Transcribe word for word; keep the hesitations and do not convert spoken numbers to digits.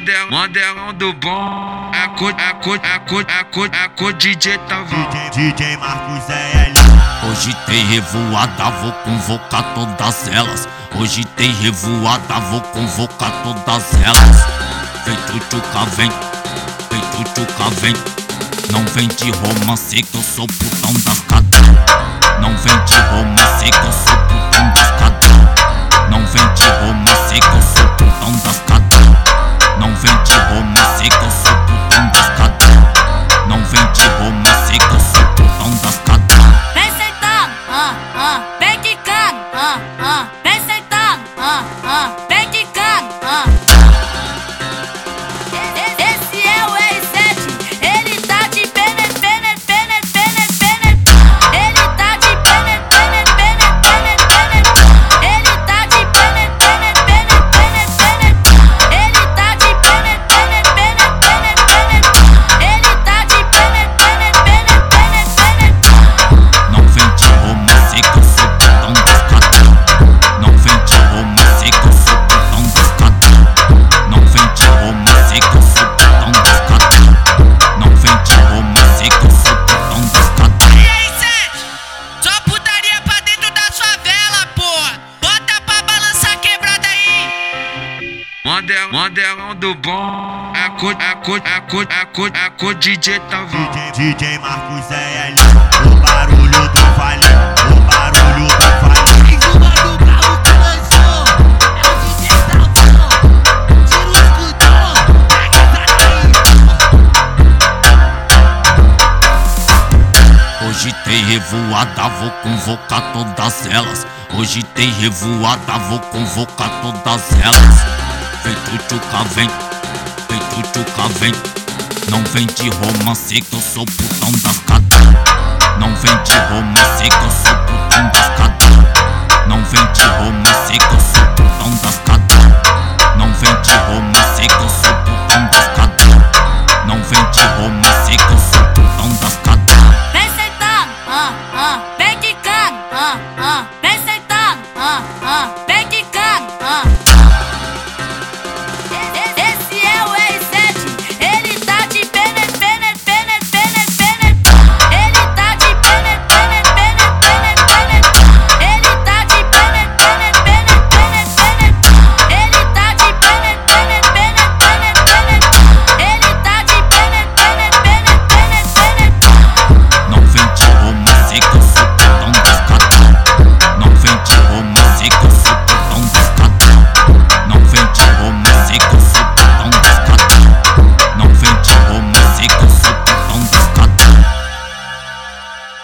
Model, modelão do bom. É co, é co, é co, é co, é co D J Tavão. D J Marcos é L. Hoje tem revoada, vou convocar todas elas. Hoje tem revoada, vou convocar todas elas. Vem tchutchuca, vem, vem tchutchuca, vem. Não vem de romance que eu sou putão das cadeiras. Não vem de romance que eu sou putão das cadeiras. Não vem de romance que eu sou putão das cadeiras. Não vem de romance que eu sou putão das cadeiras. Não vem de romance que eu sou putão das cadeiras. Vem sentando, ah, ah, vem quicando, ah, ah, vem sentando, ah, ah, vem quicando, ah. Esse é o R sete, ele tá de pene, pene, pene, pene, pene. Ele tá de pene, pene, pene, pene, pene. Ele tá de pene, pene, pene, pene, pene. Ele tá de pene, pene, pene, pene, pene. Ele tá de pene, pene, pene, pene, pene. Não vem de romance que eu sou putão das cadeiras. Não vem de romance que eu sou putão das cadeiras. Não vem de romance que eu sou putão das cadeiras. Não vem de romance que eu sou putão das cadeiras. E aí, Sete? Só putaria pra dentro da sua vela, porra. Bota pra balançar quebrada aí. Model, modelão do bom. É co, é co, é co, é co, é co D J Tavão. D J Marcos é L. O barulho do vale, o barulho do vale. Mais uma do bravo que lançou. É o D J Tavão. Tira o escudão, pega aí. Hoje tem revoada, vou convocar todas elas. Hoje tem revoada, vou convocar todas elas. Vem tchutchuca, vem, vem tchutchuca, vem. Não vem de romance que eu sou putão das cadeiras. Não vem de romance que eu sou putão das cadeiras. Não vem de romance que eu sou putão das cadeiras. Não vem de romance que eu sou putão das cadeiras. Não vem de romance que eu sou putão das cadeiras. Vem sentando, ah, ah, vem quicando, ah, ah, vem sentando, ah, ah, vem quicando, ah. Esse é o R sete, ele tá de pene, pene, pene, pene, pene. Ele tá de pene, pene, pene, pene, pene. Ele tá de pene, pene, pene, pene, pene. Ele tá de pene, pene, pene, pene, pene. Ele tá de pene, pene, pene, pene, pene. Não vem de romance que eu sou putão das cadeiras. Não vem de romance que eu